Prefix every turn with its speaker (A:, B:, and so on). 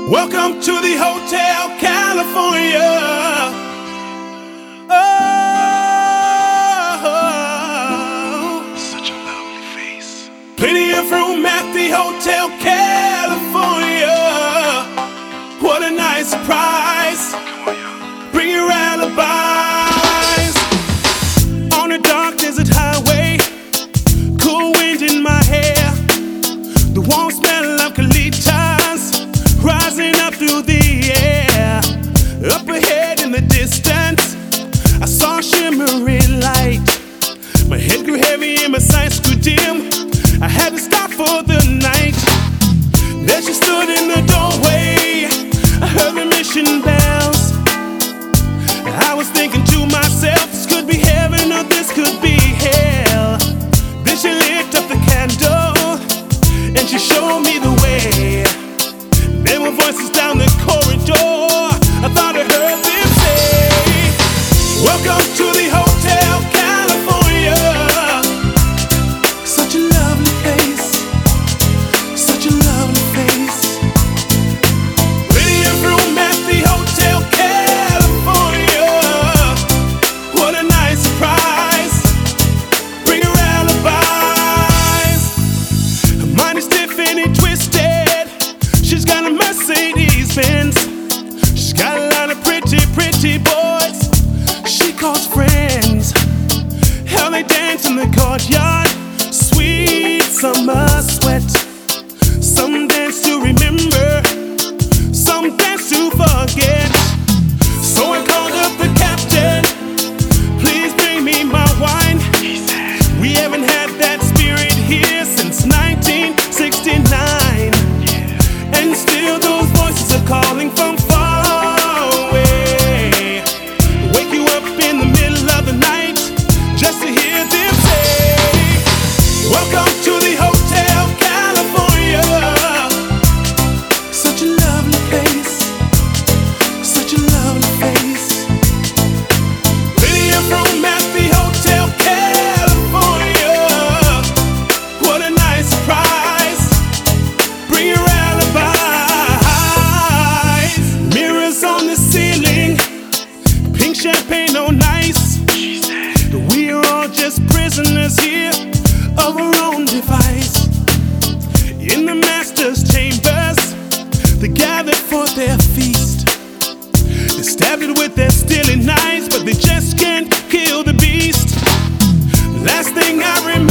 A: Welcome to the Hotel California. Oh,
B: Such a lovely face.
A: plenty of room at the Hotel California. What a nice surprise.
B: Come on, y'all.
A: Bring your alibis. On a dark desert highway, cool wind in my hair, the warm smell of colitas rising up through the air. Up ahead in the distance, I saw a shimmering light. My head grew heavy and my sights grew dim. I had to stop for the night. There she stood in the doorway. I heard the mission bells. I was thinking to myself, this could be heaven or this could be hell. Then she lit up the candle and she showed me the way. There were voices down the corridor. I thought I heard them say, welcome to the Hotel California. Such a lovely place, such a lovely face. Plenty of room at the Hotel California. What a nice surprise. Bring her alibis. Her mind is stiff and twisted. She's got a Mercedes Benz. She's got a lot of pretty, pretty boys she calls friends. How they dance in the courtyard, sweet summer sweat. Some dance to remember, some dance to forget. So I called up the captain, please bring me my wine. We haven't had that spirit here since 1969. And still those voices are calling from far away. Wake you up in the middle of the night just to hear them say, welcome to the Hotel California. Such a lovely place, such a lovely face. Plenty of room at the Hotel California. What a nice surprise. Bring your alibis. Mirrors on the ceiling, pink champagne on ice. We are all just prisoners here of our own device. In the master's chambers, they gathered for their feast. They stabbed it with their steely knives, but they just can't kill the beast. Last thing I remember